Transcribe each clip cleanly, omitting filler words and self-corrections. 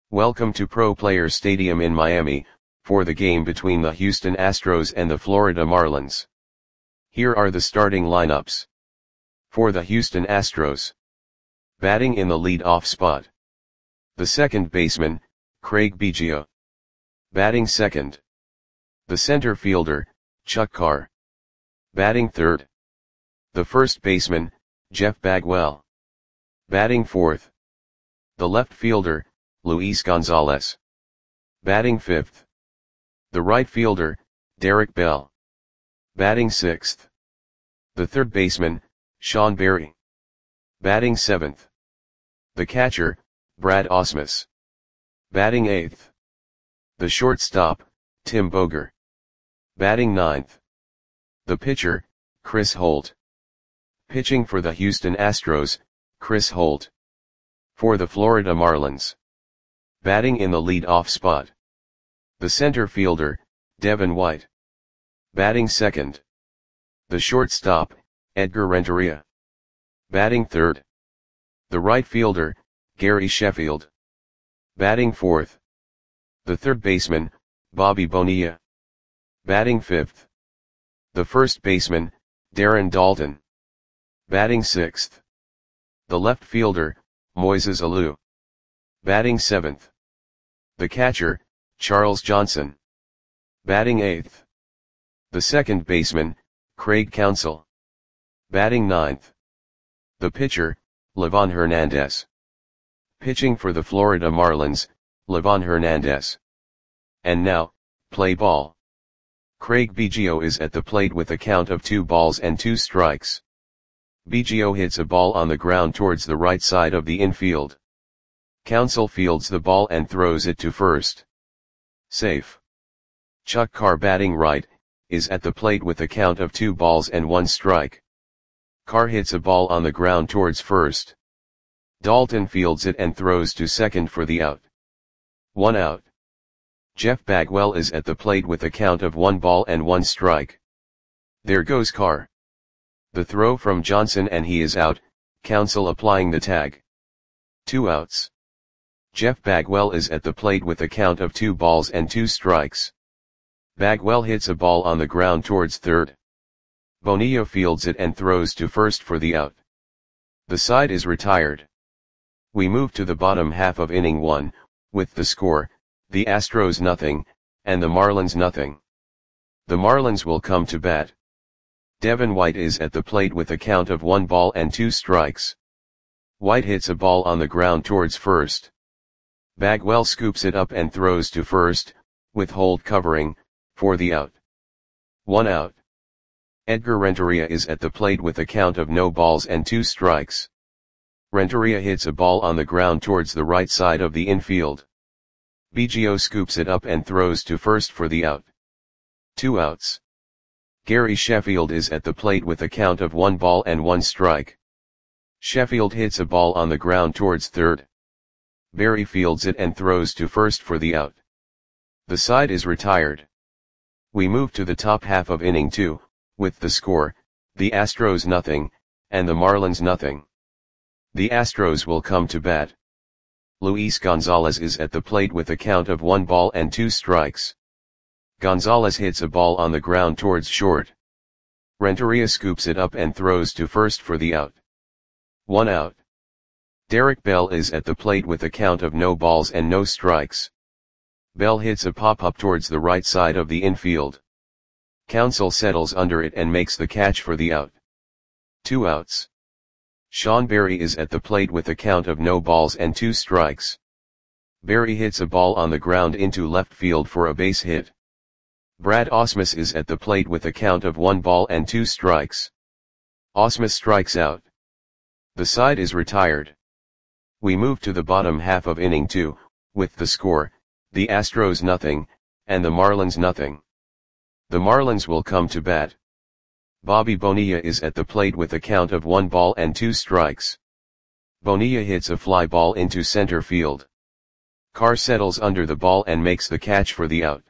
Welcome to Pro Players Stadium in Miami, for the game between the Houston Astros and the Florida Marlins. Here are the starting lineups. For the Houston Astros. Batting in the lead-off spot. The second baseman, Craig Biggio. Batting second. The center fielder, Chuck Carr. Batting third. The first baseman, Jeff Bagwell. Batting fourth. The left fielder, Luis Gonzalez. Batting fifth. The right fielder, Derek Bell. Batting sixth. The third baseman, Sean Berry. Batting seventh. The catcher, Brad Ausmus. Batting eighth. The shortstop, Tim Boger. Batting ninth. The pitcher, Chris Holt. Pitching for the Houston Astros, Chris Holt. For the Florida Marlins. Batting in the lead-off spot. The center fielder, Devin White. Batting second. The shortstop, Edgar Renteria. Batting third. The right fielder, Gary Sheffield. Batting fourth. The third baseman, Bobby Bonilla. Batting fifth. The first baseman, Darren Daulton. Batting sixth. The left fielder, Moises Alou. Batting seventh. The catcher, Charles Johnson. Batting eighth. The second baseman, Craig Counsell. Batting ninth. The pitcher, Livan Hernandez. Pitching for the Florida Marlins, Livan Hernandez. And now, play ball. Craig Biggio is at the plate with a count of 2-2. Biggio hits a ball on the ground towards the right side of the infield. Counsell fields the ball and throws it to first. Safe. Chuck Carr, batting right, is at the plate with a count of 2-1. Carr hits a ball on the ground towards first. Daulton fields it and throws to second for the out. 1 out. Jeff Bagwell is at the plate with a count of 1-1. There goes Carr. The throw from Johnson and he is out, Counsell applying the tag. 2 outs. Jeff Bagwell is at the plate with a count of 2-2. Bagwell hits a ball on the ground towards third. Bonilla fields it and throws to first for the out. The side is retired. We move to the bottom half of inning 1, with the score, the Astros 0, and the Marlins 0. The Marlins will come to bat. Devin White is at the plate with a count of 1-2. White hits a ball on the ground towards first. Bagwell scoops it up and throws to first, with Holt covering, for the out. 1 out. Edgar Renteria is at the plate with a count of 0-2. Renteria hits a ball on the ground towards the right side of the infield. Biggio scoops it up and throws to first for the out. 2 outs. Gary Sheffield is at the plate with a count of 1-1. Sheffield hits a ball on the ground towards third. Berry fields it and throws to first for the out. The side is retired. We move to the top half of inning 2, with the score, the Astros 0, and the Marlins 0. The Astros will come to bat. Luis Gonzalez is at the plate with a count of 1-2. Gonzalez hits a ball on the ground towards short. Renteria scoops it up and throws to first for the out. 1 out. Derek Bell is at the plate with a count of 0-0. Bell hits a pop-up towards the right side of the infield. Counsell settles under it and makes the catch for the out. 2 outs. Sean Berry is at the plate with a count of 0-2. Berry hits a ball on the ground into left field for a base hit. Brad Ausmus is at the plate with a count of 1-2. Ausmus strikes out. The side is retired. We move to the bottom half of inning 2, with the score, the Astros 0, and the Marlins 0. The Marlins will come to bat. Bobby Bonilla is at the plate with a count of 1-2. Bonilla hits a fly ball into center field. Carr settles under the ball and makes the catch for the out.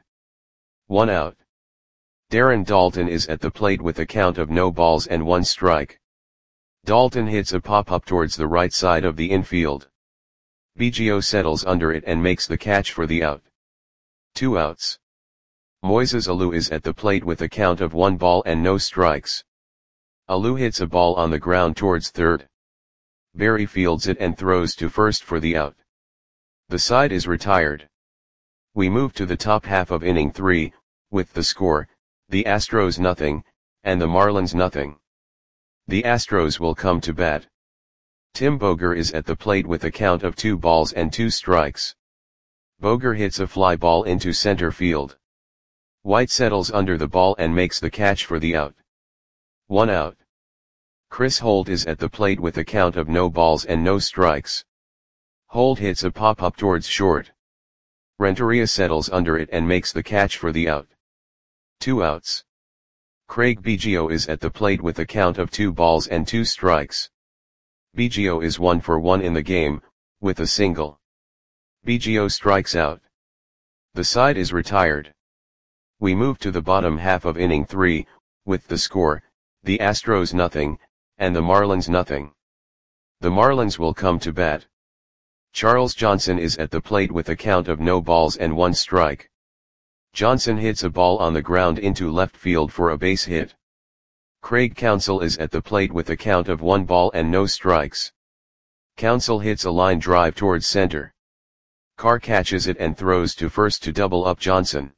1 out. Darren Daulton is at the plate with a count of 0-1. Daulton hits a pop-up towards the right side of the infield. Biggio settles under it and makes the catch for the out. 2 outs. Moises Alou is at the plate with a count of 1 ball and no strikes. Alou hits a ball on the ground towards third. Barry fields it and throws to first for the out. The side is retired. We move to the top half of inning 3, with the score, the Astros nothing, and the Marlins nothing. The Astros will come to bat. Tim Boger is at the plate with a count of 2 balls and 2 strikes. Boger hits a fly ball into center field. White settles under the ball and makes the catch for the out. 1 out. Chris Holt is at the plate with a count of no balls and no strikes. Holt hits a pop-up towards short. Renteria settles under it and makes the catch for the out. 2 outs. Craig Biggio is at the plate with a count of 2 balls and 2 strikes. Biggio is 1 for 1 in the game, with a single. Biggio strikes out. The side is retired. We move to the bottom half of inning 3, with the score, the Astros nothing, and the Marlins nothing. The Marlins will come to bat. Charles Johnson is at the plate with a count of no balls and 1 strike. Johnson hits a ball on the ground into left field for a base hit. Craig Counsell is at the plate with a count of 1 ball and no strikes. Counsell hits a line drive towards center. Carr catches it and throws to first to double up Johnson.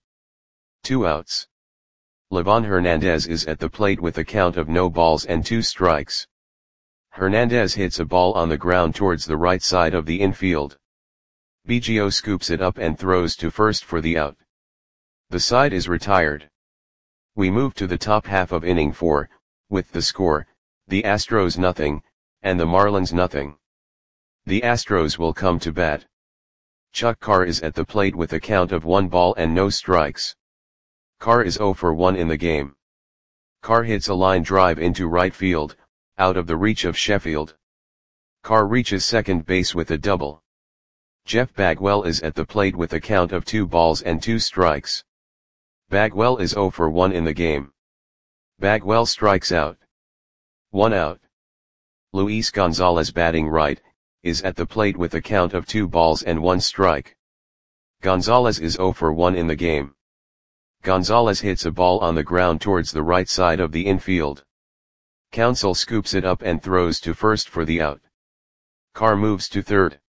2 outs. Livan Hernandez is at the plate with a count of no balls and 2 strikes. Hernandez hits a ball on the ground towards the right side of the infield. Biggio scoops it up and throws to first for the out. The side is retired. We move to the top half of inning 4, with the score, the Astros nothing, and the Marlins nothing. The Astros will come to bat. Chuck Carr is at the plate with a count of 1 ball and no strikes. Carr is 0 for 1 in the game. Carr hits a line drive into right field, out of the reach of Sheffield. Carr reaches second base with a double. Jeff Bagwell is at the plate with a count of 2 balls and 2 strikes. Bagwell is 0 for 1 in the game. Bagwell strikes out. 1 out. Luis Gonzalez, batting right, is at the plate with a count of 2 balls and 1 strike. Gonzalez is 0 for 1 in the game. Gonzalez hits a ball on the ground towards the right side of the infield. Counsell scoops it up and throws to first for the out. Carr moves to third.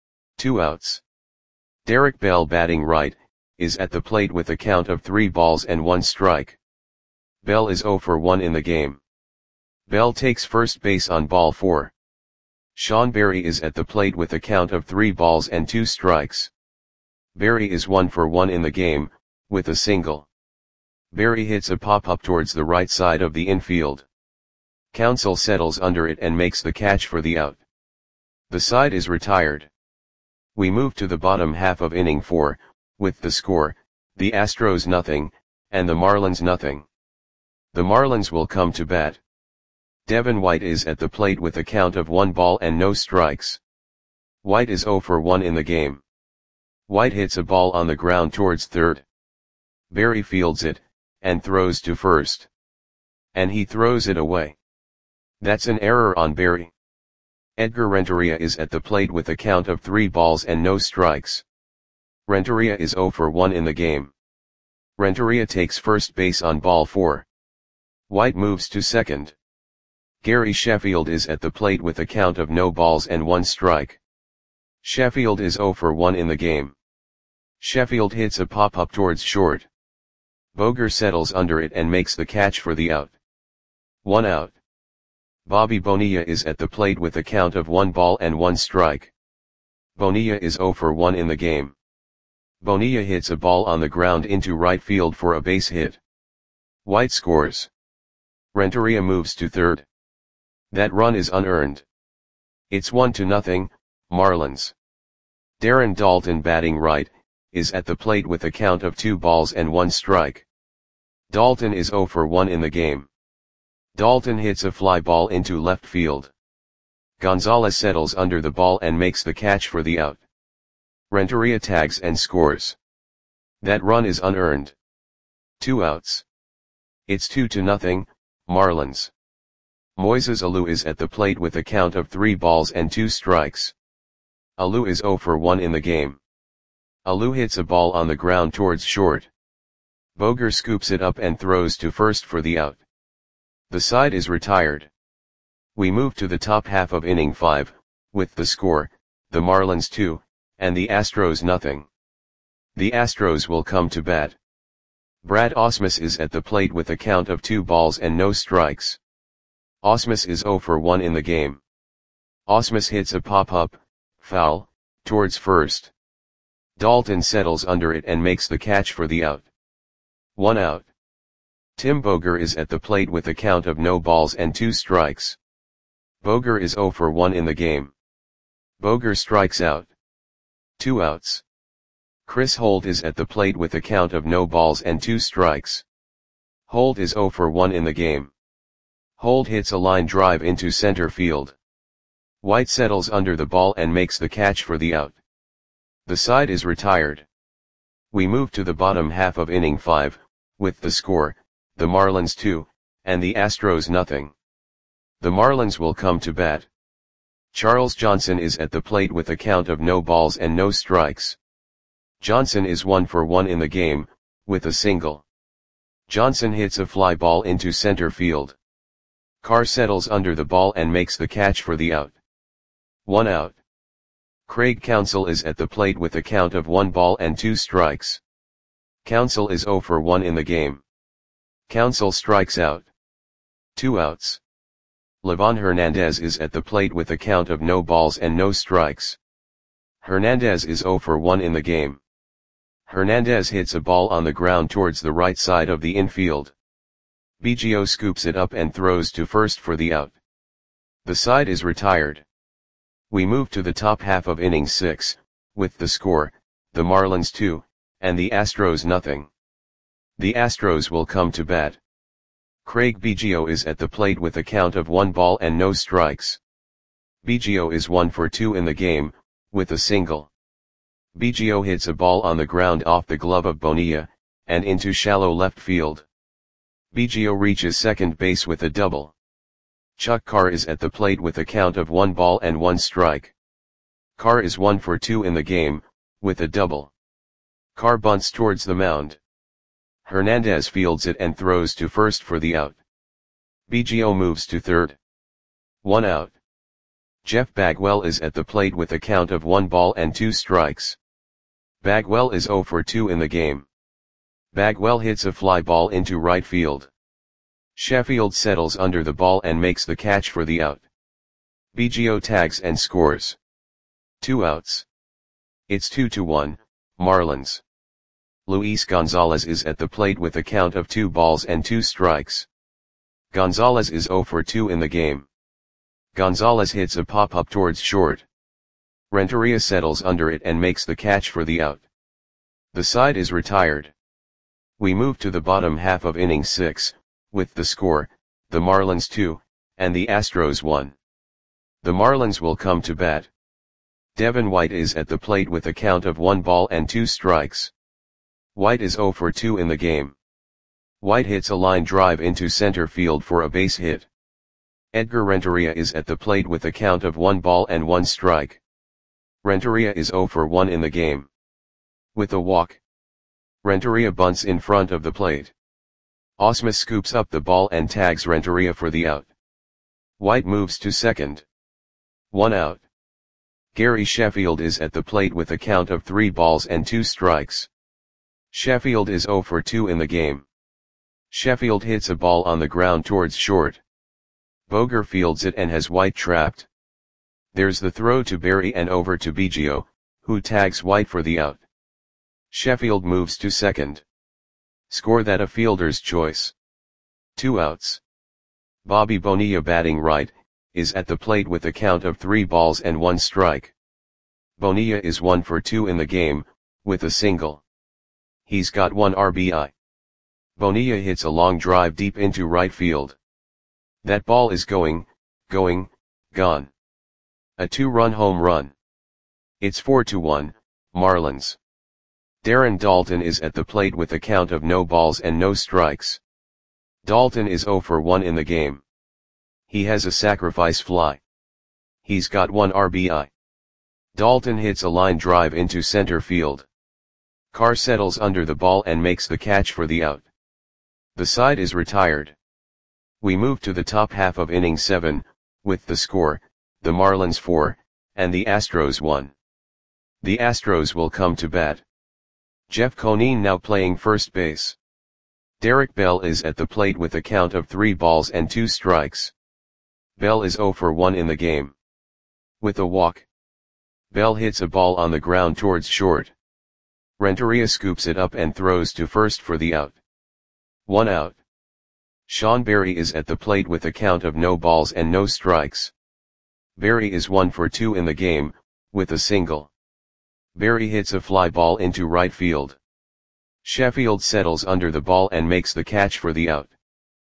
2 outs. Derek Bell, batting right, is at the plate with a count of 3 balls and 1 strike. Bell is 0 for 1 in the game. Bell takes first base on ball 4. Sean Berry is at the plate with a count of 3 balls and 2 strikes. Berry is 1 for 1 in the game, with a single. Berry hits a pop-up towards the right side of the infield. Counsell settles under it and makes the catch for the out. The side is retired. We move to the bottom half of inning 4, with the score, the Astros nothing, and the Marlins nothing. The Marlins will come to bat. Devin White is at the plate with a count of 1 ball and no strikes. White is 0 for 1 in the game. White hits a ball on the ground towards third. Berry fields it, and throws to first. And he throws it away. That's an error on Berry. Edgar Renteria is at the plate with a count of 3 balls and no strikes. Renteria is 0 for 1 in the game. Renteria takes first base on ball 4. White moves to second. Gary Sheffield is at the plate with a count of no balls and 1 strike. Sheffield is 0 for 1 in the game. Sheffield hits a pop-up towards short. Boger settles under it and makes the catch for the out. 1 out. Bobby Bonilla is at the plate with a count of 1 ball and 1 strike. Bonilla is 0 for 1 in the game. Bonilla hits a ball on the ground into right field for a base hit. White scores. Renteria moves to third. That run is unearned. It's 1-0, Marlins. Darren Daulton, batting right, is at the plate with a count of 2 balls and 1 strike. Daulton is 0 for 1 in the game. Daulton hits a fly ball into left field. Gonzalez settles under the ball and makes the catch for the out. Renteria tags and scores. That run is unearned. 2 outs. It's 2-0, Marlins. Moises Alou is at the plate with a count of 3 balls and 2 strikes. Alou is 0 for 1 in the game. Alou hits a ball on the ground towards short. Boger scoops it up and throws to first for the out. The side is retired. We move to the top half of inning 5, with the score, the Marlins 2, and the Astros nothing. The Astros will come to bat. Brad Ausmus is at the plate with a count of 2 balls and no strikes. Ausmus is 0 for 1 in the game. Ausmus hits a pop-up, foul, towards first. Dalton settles under it and makes the catch for the out. 1 out. Tim Boger is at the plate with a count of no balls and 2 strikes. Boger is 0 for 1 in the game. Boger strikes out. 2 outs. Chris Holt is at the plate with a count of no balls and 2 strikes. Holt is 0 for 1 in the game. Holt hits a line drive into center field. White settles under the ball and makes the catch for the out. The side is retired. We move to the bottom half of inning 5, with the score, the Marlins 2, and the Astros nothing. The Marlins will come to bat. Charles Johnson is at the plate with a count of no balls and no strikes. Johnson is 1 for 1 in the game, with a single. Johnson hits a fly ball into center field. Carr settles under the ball and makes the catch for the out. 1 out. Craig Counsell is at the plate with a count of 1 ball and 2 strikes. Counsell is 0 for 1 in the game. Counsell strikes out. 2 outs. Livan Hernandez is at the plate with a count of no balls and no strikes. Hernandez is 0 for 1 in the game. Hernandez hits a ball on the ground towards the right side of the infield. Biggio scoops it up and throws to first for the out. The side is retired. We move to the top half of inning 6, with the score, the Marlins 2, and the Astros nothing. The Astros will come to bat. Craig Biggio is at the plate with a count of 1 ball and no strikes. Biggio is 1 for 2 in the game, with a single. Biggio hits a ball on the ground off the glove of Bonilla, and into shallow left field. Biggio reaches second base with a double. Chuck Carr is at the plate with a count of 1 ball and 1 strike. Carr is 1 for 2 in the game, with a double. Carr bunts towards the mound. Hernandez fields it and throws to first for the out. Biggio moves to third. 1 out. Jeff Bagwell is at the plate with a count of 1 ball and 2 strikes. Bagwell is 0 for 2 in the game. Bagwell hits a fly ball into right field. Sheffield settles under the ball and makes the catch for the out. Biggio tags and scores. 2 outs. It's 2-1, Marlins. Luis Gonzalez is at the plate with a count of 2 balls and 2 strikes. Gonzalez is 0 for 2 in the game. Gonzalez hits a pop-up towards short. Renteria settles under it and makes the catch for the out. The side is retired. We move to the bottom half of inning 6, with the score, the Marlins 2, and the Astros 1. The Marlins will come to bat. Devin White is at the plate with a count of 1 ball and 2 strikes. White is 0 for 2 in the game. White hits a line drive into center field for a base hit. Edgar Renteria is at the plate with a count of 1 ball and 1 strike. Renteria is 0 for 1 in the game. With a walk. Renteria bunts in front of the plate. Ausmus scoops up the ball and tags Renteria for the out. White moves to second. 1 out. Gary Sheffield is at the plate with a count of 3 balls and 2 strikes. Sheffield is 0 for 2 in the game. Sheffield hits a ball on the ground towards short. Boger fields it and has White trapped. There's the throw to Berry and over to Biggio, who tags White for the out. Sheffield moves to second. Score that a fielder's choice. 2 outs. Bobby Bonilla batting right, is at the plate with a count of 3 balls and 1 strike. Bonilla is 1 for 2 in the game, with a single. He's got 1 RBI. Bonilla hits a long drive deep into right field. That ball is going, gone. A 2-run home run. It's 4-1, Marlins. Darren Daulton is at the plate with a count of no balls and no strikes. Daulton is 0 for 1 in the game. He has a sacrifice fly. He's got 1 RBI. Dalton hits a line drive into center field. Carr settles under the ball and makes the catch for the out. The side is retired. We move to the top half of inning 7, with the score, the Marlins 4, and the Astros 1. The Astros will come to bat. Jeff Conine now playing first base. Derek Bell is at the plate with a count of 3 balls and 2 strikes. Bell is 0 for 1 in the game. With a walk, Bell hits a ball on the ground towards short. Renteria scoops it up and throws to first for the out. 1 out. Sean Berry is at the plate with a count of no balls and no strikes. Berry is 1 for 2 in the game, with a single. Berry hits a fly ball into right field. Sheffield settles under the ball and makes the catch for the out.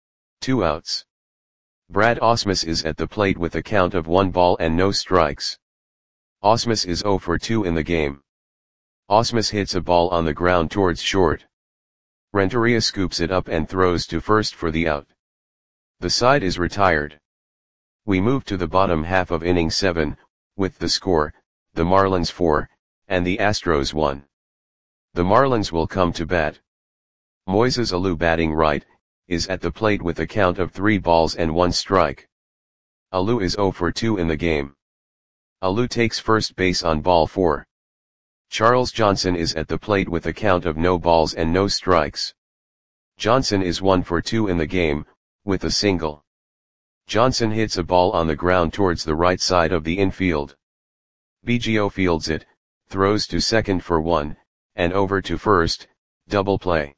2 outs. Brad Ausmus is at the plate with a count of 1 ball and no strikes. Ausmus is 0 for 2 in the game. Ausmus hits a ball on the ground towards short. Renteria scoops it up and throws to first for the out. The side is retired. We move to the bottom half of inning 7, with the score, the Marlins 4, and the Astros 1. The Marlins will come to bat. Moises Alou batting right, is at the plate with a count of 3 balls and 1 strike. Alou is 0 for 2 in the game. Alou takes first base on ball 4. Charles Johnson is at the plate with a count of no balls and no strikes. Johnson is 1 for 2 in the game, with a single. Johnson hits a ball on the ground towards the right side of the infield. Biggio fields it, throws to second for 1, and over to first, double play.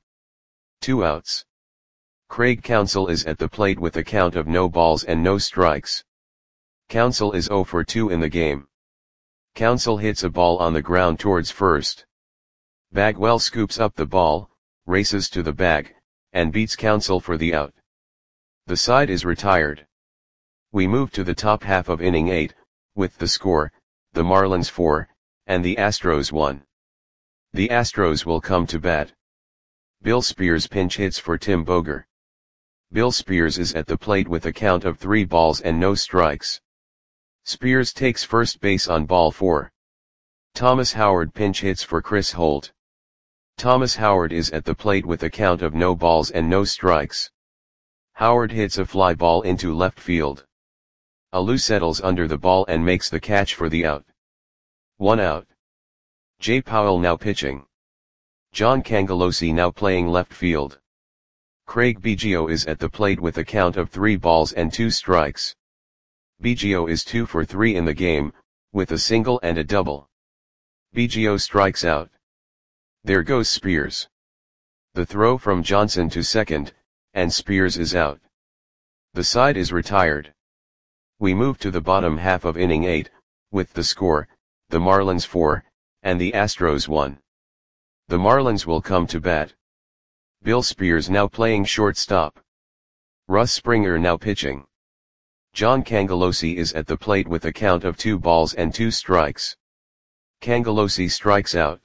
2 outs. Craig Counsell is at the plate with a count of no balls and no strikes. Counsell is 0 for 2 in the game. Counsell hits a ball on the ground towards first. Bagwell scoops up the ball, races to the bag, and beats Counsell for the out. The side is retired. We move to the top half of inning 8, with the score, the Marlins 4, and the Astros 1. The Astros will come to bat. Bill Spears pinch hits for Tim Boger. Bill Spears is at the plate with a count of 3 balls and no strikes. Spears takes first base on ball 4. Thomas Howard pinch hits for Chris Holt. Thomas Howard is at the plate with a count of no balls and no strikes. Howard hits a fly ball into left field. Alou settles under the ball and makes the catch for the out. 1 out. Jay Powell now pitching. John Cangelosi now playing left field. Craig Biggio is at the plate with a count of 3 balls and 2 strikes. Biggio is 2 for 3 in the game, with a single and a double. Biggio strikes out. There goes Spears. The throw from Johnson to second, and Spears is out. The side is retired. We move to the bottom half of inning 8, with the score, the Marlins 4, and the Astros 1. The Marlins will come to bat. Bill Spears now playing shortstop. Russ Springer now pitching. John Cangelosi is at the plate with a count of 2 balls and 2 strikes. Cangelosi strikes out.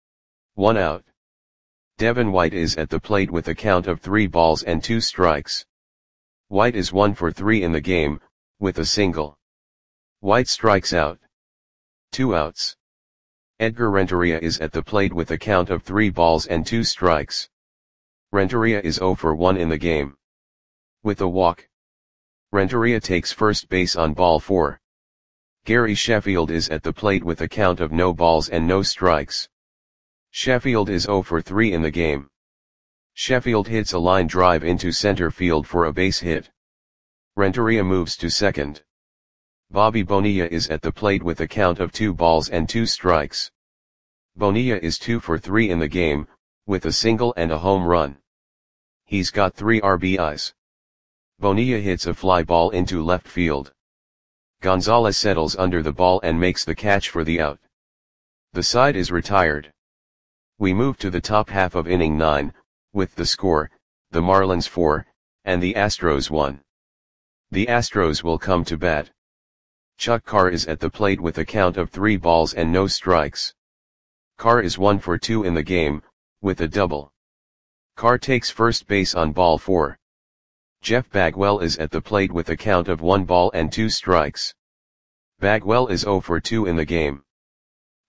1 out. Devin White is at the plate with a count of 3 balls and 2 strikes. White is 1 for 3 in the game, with a single. White strikes out. 2 outs. Edgar Renteria is at the plate with a count of 3 balls and 2 strikes. Renteria is 0 for 1 in the game. With a walk, Renteria takes first base on ball 4. Gary Sheffield is at the plate with a count of no balls and no strikes. Sheffield is 0 for 3 in the game. Sheffield hits a line drive into center field for a base hit. Renteria moves to second. Bobby Bonilla is at the plate with a count of 2 balls and 2 strikes. Bonilla is 2 for 3 in the game, with a single and a home run. He's got 3 RBIs. Bonilla hits a fly ball into left field. Gonzalez settles under the ball and makes the catch for the out. The side is retired. We move to the top half of inning 9, with the score, the Marlins 4, and the Astros 1. The Astros will come to bat. Chuck Carr is at the plate with a count of 3 balls and no strikes. Carr is 1 for 2 in the game, with a double. Carr takes first base on ball 4. Jeff Bagwell is at the plate with a count of 1 ball and 2 strikes. Bagwell is 0 for 2 in the game.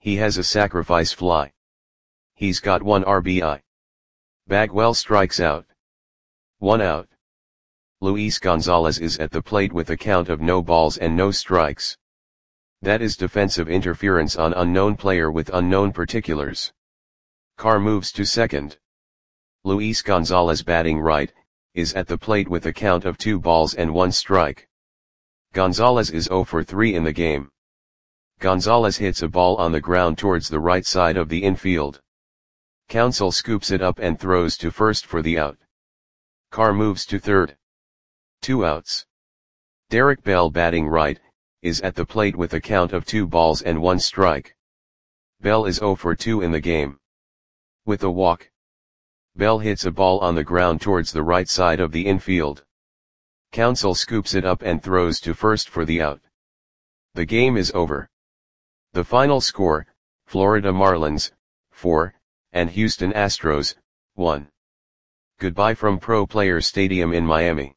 He has a sacrifice fly. He's got 1 RBI. Bagwell strikes out. 1 out. Luis Gonzalez is at the plate with a count of no balls and no strikes. That is defensive interference on unknown player with unknown particulars. Carr moves to second. Luis Gonzalez batting right, is at the plate with a count of 2 balls and 1 strike. Gonzalez is 0 for 3 in the game. Gonzalez hits a ball on the ground towards the right side of the infield. Counsell scoops it up and throws to first for the out. Carr moves to third. 2 outs. Derek Bell batting right, is at the plate with a count of 2 balls and 1 strike. Bell is 0 for 2 in the game. With a walk, Bell hits a ball on the ground towards the right side of the infield. Counsell scoops it up and throws to first for the out. The game is over. The final score, Florida Marlins, 4, and Houston Astros, 1. Goodbye from Pro Players Stadium in Miami.